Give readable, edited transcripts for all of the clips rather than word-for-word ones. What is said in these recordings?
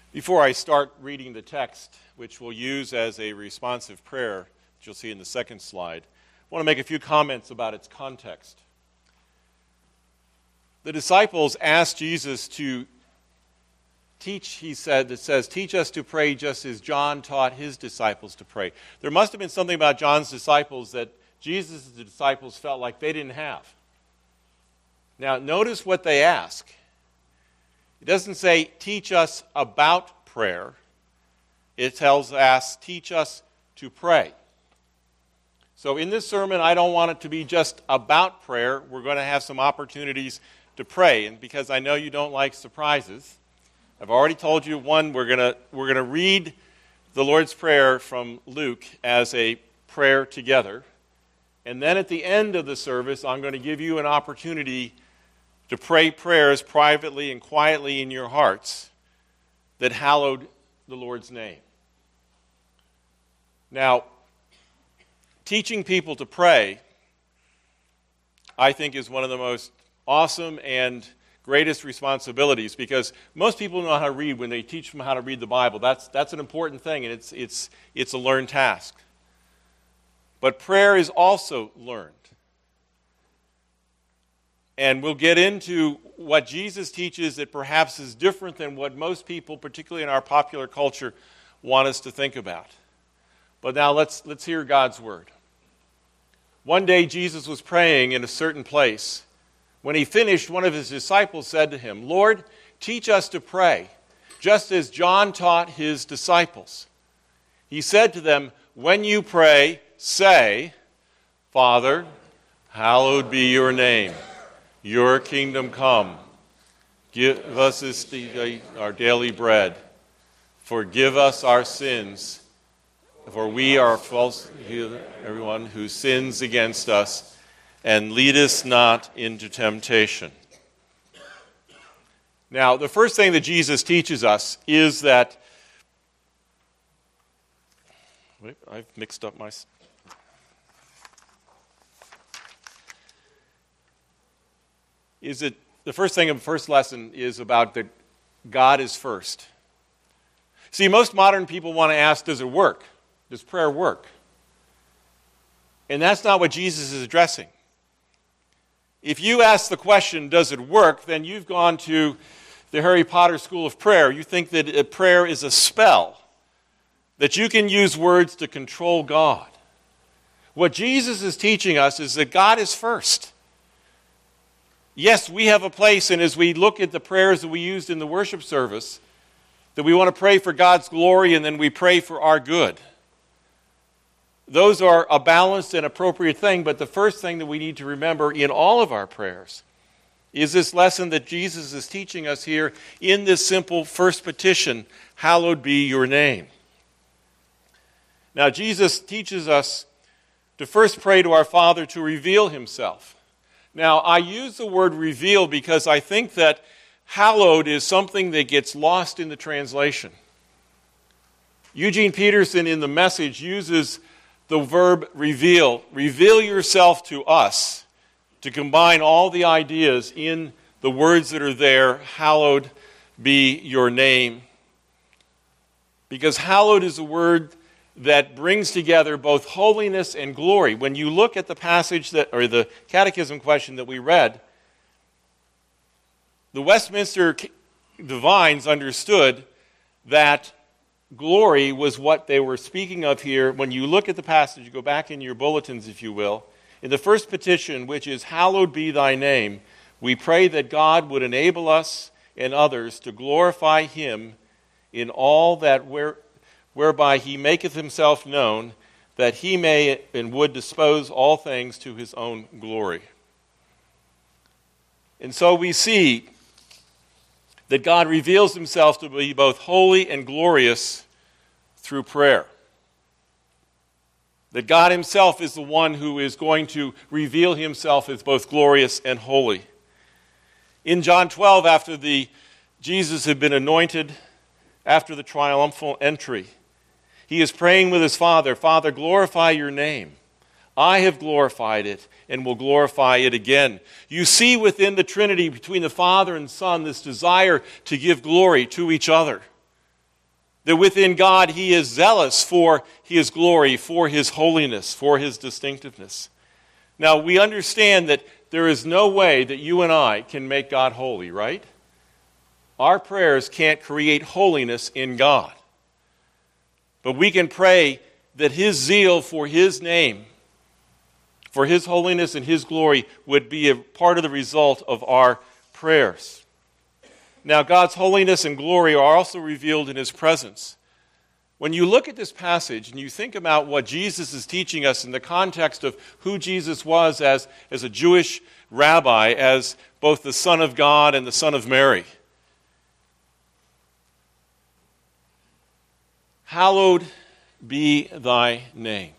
Before I start reading the text, which we'll use as a responsive prayer, that you'll see in the second slide, I want to make a few comments about its context. The disciples asked Jesus to teach, he said, that says, teach us to pray just as John taught his disciples to pray. There must have been something about John's disciples that Jesus' disciples felt like they didn't have. Now, notice what they ask. It doesn't say, teach us about prayer. It tells us, teach us to pray. So in this sermon, I don't want it to be just about prayer. We're going to have some opportunities to pray. And because I know you don't like surprises, I've already told you, one, we're going to read the Lord's Prayer from Luke as a prayer together. And then at the end of the service, I'm going to give you an opportunity to pray prayers privately and quietly in your hearts that hallowed the Lord's name. Now, teaching people to pray, I think, is one of the most awesome and greatest responsibilities, because most people know how to read when they teach them how to read the Bible. That's an important thing, and it's a learned task. But prayer is also learned. And we'll get into what Jesus teaches that perhaps is different than what most people, particularly in our popular culture, want us to think about. But now let's hear God's word. One day Jesus was praying in a certain place. When he finished, one of his disciples said to him, Lord, teach us to pray, just as John taught his disciples. He said to them, when you pray, say, Father, hallowed be your name. Your kingdom come. Give us this day our daily bread. Forgive us our sins, for we are false, everyone who sins against us, and lead us not into temptation. Now, the first thing that Jesus teaches us is that, I've mixed up my... is that the first thing of the first lesson is about that God is first. See, most modern people want to ask, does it work? Does prayer work? And that's not what Jesus is addressing. If you ask the question, does it work, then you've gone to the Harry Potter School of Prayer. You think that prayer is a spell, that you can use words to control God. What Jesus is teaching us is that God is first. Yes, we have a place, and as we look at the prayers that we used in the worship service, that we want to pray for God's glory and then we pray for our good. Those are a balanced and appropriate thing, but the first thing that we need to remember in all of our prayers is this lesson that Jesus is teaching us here in this simple first petition, hallowed be your name. Now, Jesus teaches us to first pray to our Father to reveal himself. Now, I use the word reveal because I think that hallowed is something that gets lost in the translation. Eugene Peterson in the Message uses the verb reveal. Reveal yourself to us, to combine all the ideas in the words that are there, hallowed be your name. Because hallowed is a word that brings together both holiness and glory. When you look at the passage or the catechism question that we read, the Westminster divines understood that glory was what they were speaking of here. When you look at the passage, you go back in your bulletins, if you will. In the first petition, which is, hallowed be thy name, we pray that God would enable us and others to glorify him in all that whereby he maketh himself known, that he may and would dispose all things to his own glory. And so we see that God reveals himself to be both holy and glorious through prayer. That God himself is the one who is going to reveal himself as both glorious and holy. In John 12, after Jesus had been anointed, after the triumphal entry, he is praying with his Father, Father, glorify your name. I have glorified it and will glorify it again. You see within the Trinity, between the Father and Son, this desire to give glory to each other. That within God he is zealous for his glory, for his holiness, for his distinctiveness. Now, we understand that there is no way that you and I can make God holy, right? Our prayers can't create holiness in God. But we can pray that his zeal for his name, for his holiness and his glory, would be a part of the result of our prayers. Now, God's holiness and glory are also revealed in his presence. When you look at this passage and you think about what Jesus is teaching us in the context of who Jesus was as a Jewish rabbi, as both the Son of God and the Son of Mary, hallowed be thy name.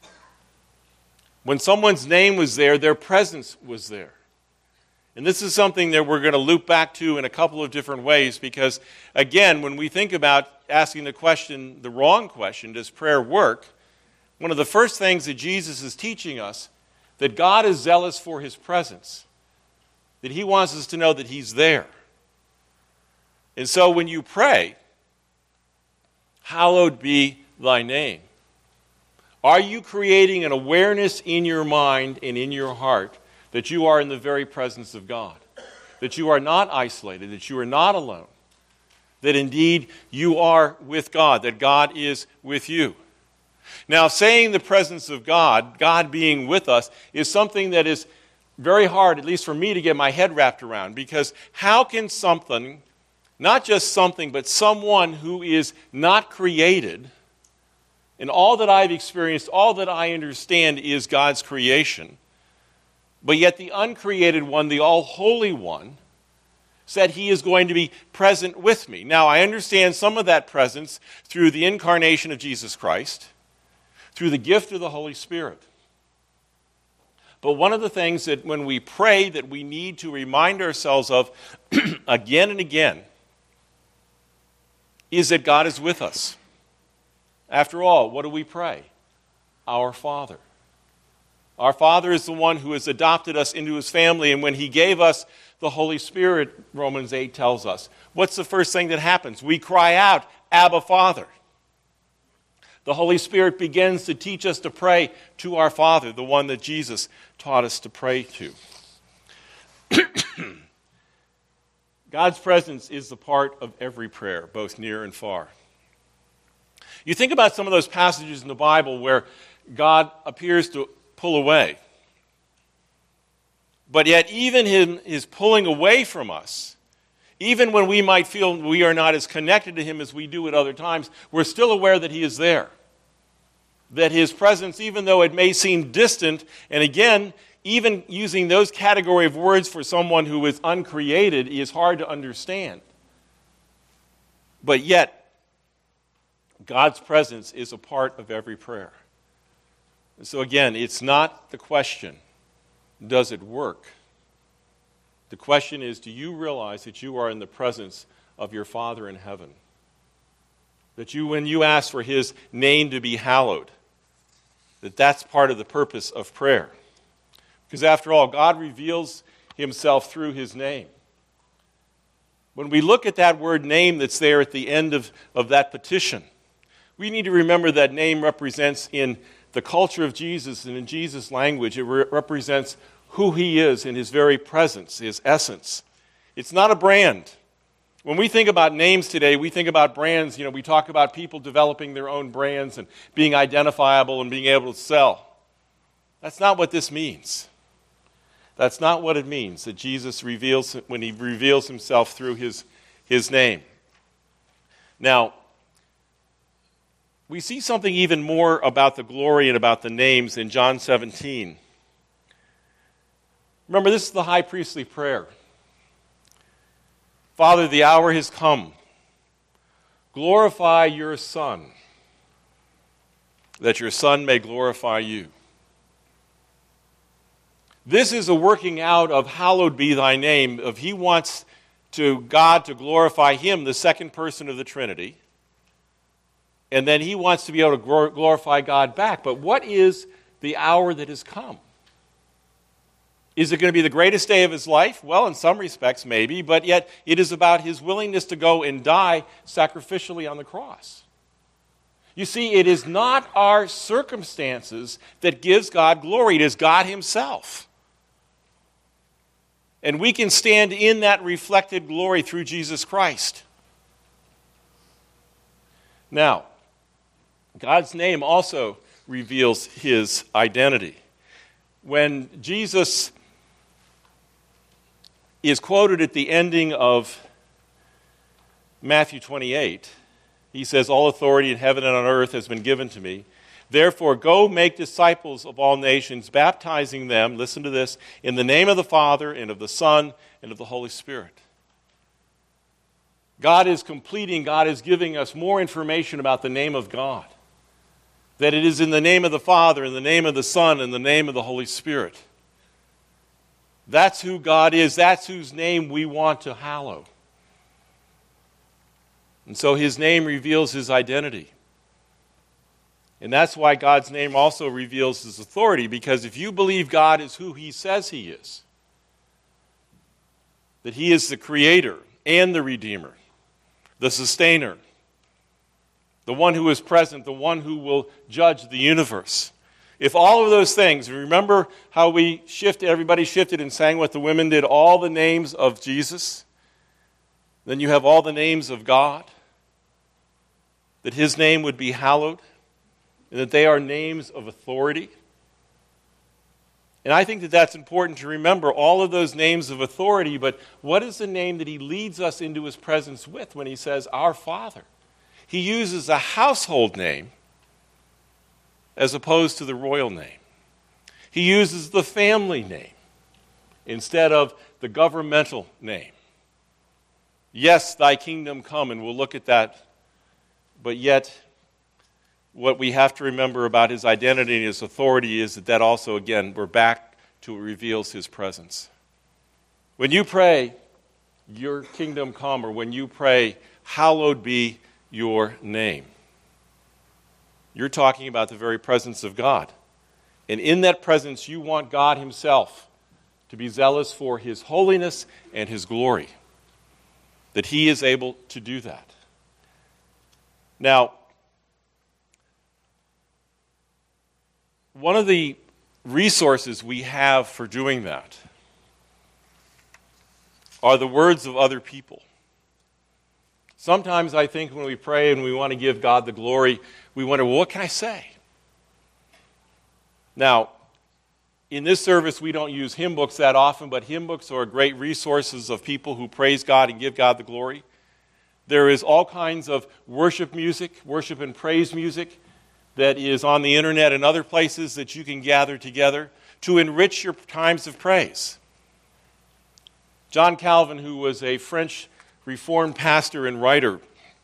When someone's name was there, their presence was there. And this is something that we're going to loop back to in a couple of different ways because, again, when we think about asking the question, the wrong question, does prayer work? One of the first things that Jesus is teaching us, that God is zealous for his presence, that he wants us to know that he's there. And so when you pray, hallowed be thy name, are you creating an awareness in your mind and in your heart that you are in the very presence of God, that you are not isolated, that you are not alone, that indeed you are with God, that God is with you? Now, saying the presence of God, God being with us, is something that is very hard, at least for me, to get my head wrapped around, because how can something, not just something, but someone who is not created, and all that I've experienced, all that I understand is God's creation, but yet the uncreated one, the all-holy one, said he is going to be present with me. Now, I understand some of that presence through the incarnation of Jesus Christ, through the gift of the Holy Spirit. But one of the things that when we pray that we need to remind ourselves of again and again is that God is with us. After all, what do we pray? Our Father. Our Father is the one who has adopted us into his family, and when he gave us the Holy Spirit, Romans 8 tells us, what's the first thing that happens? We cry out, Abba, Father. The Holy Spirit begins to teach us to pray to our Father, the one that Jesus taught us to pray to. God's presence is the part of every prayer, both near and far. You think about some of those passages in the Bible where God appears to pull away. But yet even his pulling away from us, even when we might feel we are not as connected to him as we do at other times, we're still aware that he is there. That his presence, even though it may seem distant, and again, even using those category of words for someone who is uncreated is hard to understand. But yet, God's presence is a part of every prayer. So again, it's not the question, does it work? The question is, do you realize that you are in the presence of your Father in heaven? That you, when you ask for his name to be hallowed, that's part of the purpose of prayer. Because after all, God reveals himself through his name. When we look at that word name that's there at the end of that petition, we need to remember that name represents in the culture of Jesus and in Jesus' language, it represents who he is in his very presence, his essence. It's not a brand. When we think about names today, we think about brands. We talk about people developing their own brands and being identifiable and being able to sell. That's not what this means. That's not what it means that Jesus reveals when he reveals himself through his name. Now, we see something even more about the glory and about the names in John 17. Remember, this is the high priestly prayer. Father, the hour has come. Glorify your Son, that your Son may glorify you. This is a working out of hallowed be thy name, of he wants God to glorify him, the second person of the Trinity. And then he wants to be able to glorify God back. But what is the hour that has come? Is it going to be the greatest day of his life? Well, in some respects, maybe, but yet it is about his willingness to go and die sacrificially on the cross. You see, it is not our circumstances that gives God glory. It is God himself. And we can stand in that reflected glory through Jesus Christ. Now, God's name also reveals his identity. When Jesus is quoted at the ending of Matthew 28, he says, "All authority in heaven and on earth has been given to me. Therefore, go make disciples of all nations, baptizing them," listen to this, "in the name of the Father and of the Son and of the Holy Spirit." God is completing, God is giving us more information about the name of God. That it is in the name of the Father, in the name of the Son, and the name of the Holy Spirit. That's who God is. That's whose name we want to hallow. And so his name reveals his identity. And that's why God's name also reveals his authority, because if you believe God is who he says he is, that he is the creator and the redeemer, the sustainer, the one who is present, the one who will judge the universe. If all of those things, remember how everybody shifted and sang what the women did, all the names of Jesus, then you have all the names of God, that his name would be hallowed, and that they are names of authority. And I think that that's important to remember, all of those names of authority, but what is the name that he leads us into his presence with when he says, "Our Father"? He uses a household name as opposed to the royal name. He uses the family name instead of the governmental name. Yes, thy kingdom come, and we'll look at that, but yet what we have to remember about his identity and his authority is that also, again, we're back to it reveals his presence. When you pray, "Your kingdom come," or when you pray, "Hallowed be your name," you're talking about the very presence of God. And in that presence, you want God himself to be zealous for his holiness and his glory, that he is able to do that. Now, one of the resources we have for doing that are the words of other people. Sometimes I think when we pray and we want to give God the glory, we wonder, well, what can I say? Now, in this service, we don't use hymn books that often, but hymn books are great resources of people who praise God and give God the glory. There is all kinds of worship music, worship and praise music, that is on the internet and other places that you can gather together to enrich your times of praise. John Calvin, who was a French Reformed pastor and writer,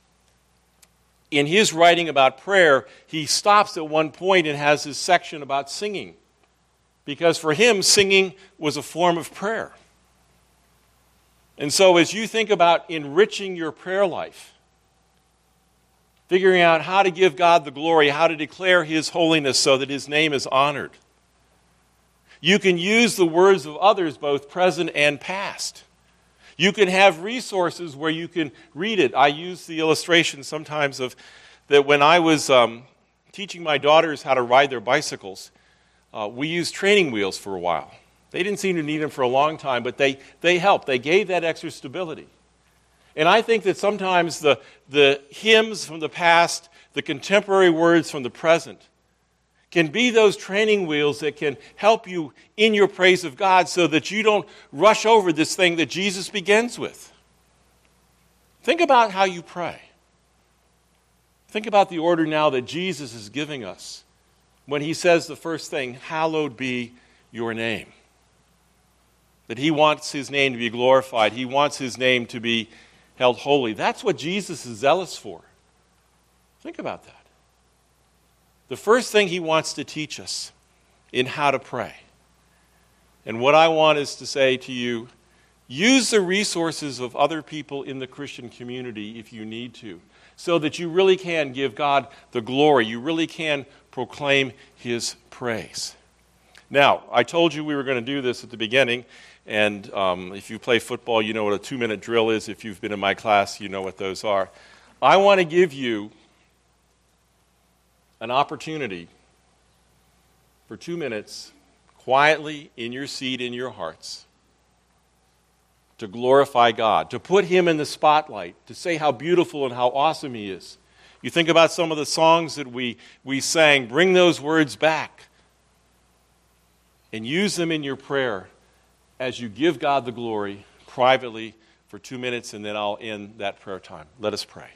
in his writing about prayer, he stops at one point and has his section about singing, because for him, singing was a form of prayer. And so as you think about enriching your prayer life, figuring out how to give God the glory, how to declare his holiness so that his name is honored, you can use the words of others, both present and past. You can have resources where you can read it. I use the illustration sometimes of that when I was teaching my daughters how to ride their bicycles, we used training wheels for a while. They didn't seem to need them for a long time, but they helped. They gave that extra stability. And I think that sometimes the hymns from the past, the contemporary words from the present, can be those training wheels that can help you in your praise of God so that you don't rush over this thing that Jesus begins with. Think about how you pray. Think about the order now that Jesus is giving us when he says the first thing, "Hallowed be your name." That he wants his name to be glorified. He wants his name to be held holy. That's what Jesus is zealous for. Think about that. The first thing he wants to teach us in how to pray. And what I want is to say to you, use the resources of other people in the Christian community if you need to, so that you really can give God the glory. You really can proclaim his praise. Now, I told you we were going to do this at the beginning, and if you play football, you know what a 2-minute drill is. If you've been in my class, you know what those are. I want to give you an opportunity for 2 minutes, quietly in your seat, in your hearts, to glorify God, to put Him in the spotlight, to say how beautiful and how awesome He is. You think about some of the songs that we sang, bring those words back and use them in your prayer as you give God the glory privately for 2 minutes, and then I'll end that prayer time. Let us pray.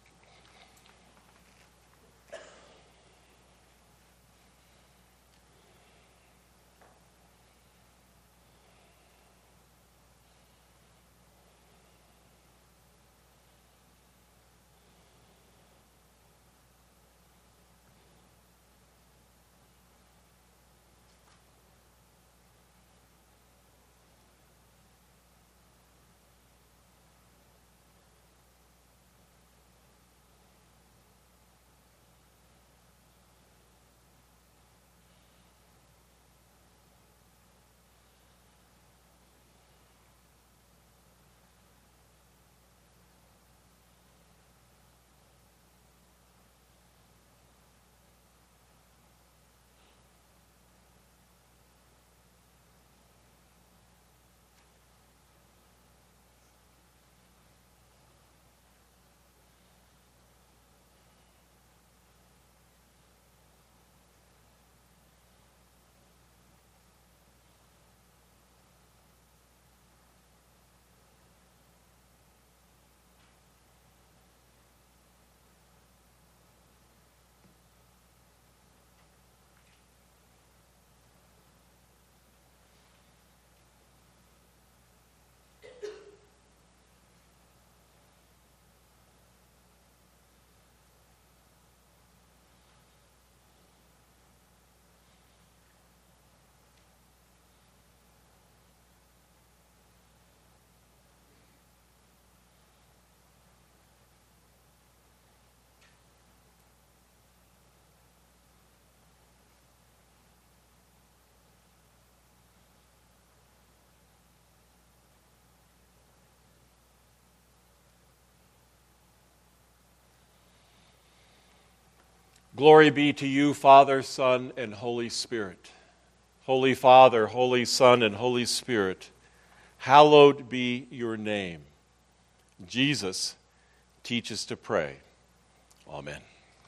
Glory be to you, Father, Son, and Holy Spirit. Holy Father, Holy Son, and Holy Spirit, hallowed be your name. Jesus, teach us to pray. Amen.